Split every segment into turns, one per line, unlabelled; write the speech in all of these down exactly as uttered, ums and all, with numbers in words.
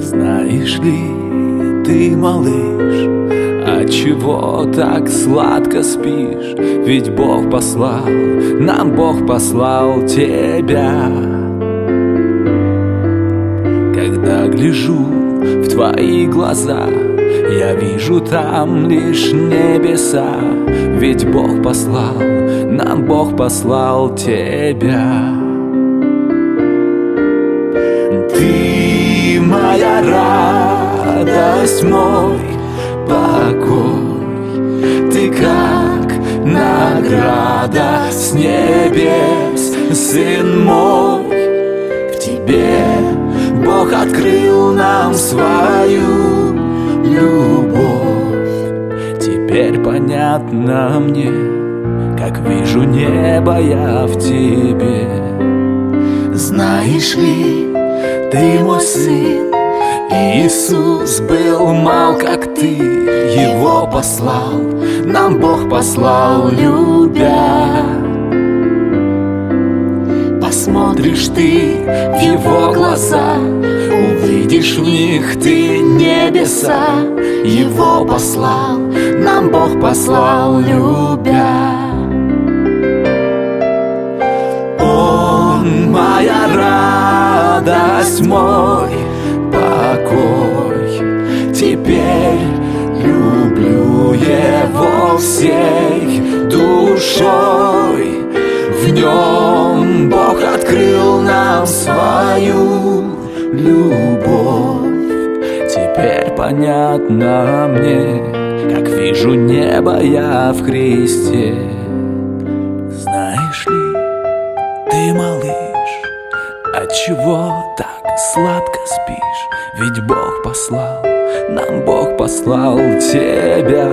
Знаешь ли ты, малыш, отчего так сладко спишь? Ведь Бог послал, нам Бог послал тебя. Когда гляжу в твои глаза, я вижу там лишь небеса. Ведь Бог послал, нам Бог послал тебя. Ты моя радость, мой покой. Ты как награда с небес, сын мой. В тебе Бог открыл нам свою любовь. Теперь понятно мне, как вижу небо я в тебе. Знаешь ли, ты мой сын, Иисус был мал, как ты. Его послал, нам Бог послал, любя. Посмотришь ты в Его глаза, увидишь в них ты небеса. Его послал, нам Бог послал, любя. Он моя радость, мой покой. Теперь люблю Его всей душой. В нем Бог открыл нам свою любовь. Теперь понятно мне, как вижу небо я в Христе. Знаешь ли ты, малыш, отчего так сладко спишь? Ведь Бог послал, нам Бог послал тебя.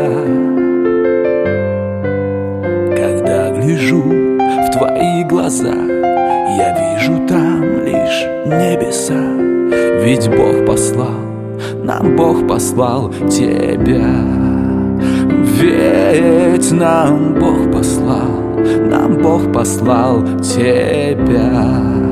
Когда гляжу в твои глаза, я вижу там лишь небеса. Ведь Бог послал, нам Бог послал тебя. Ведь нам Бог послал, нам Бог послал тебя.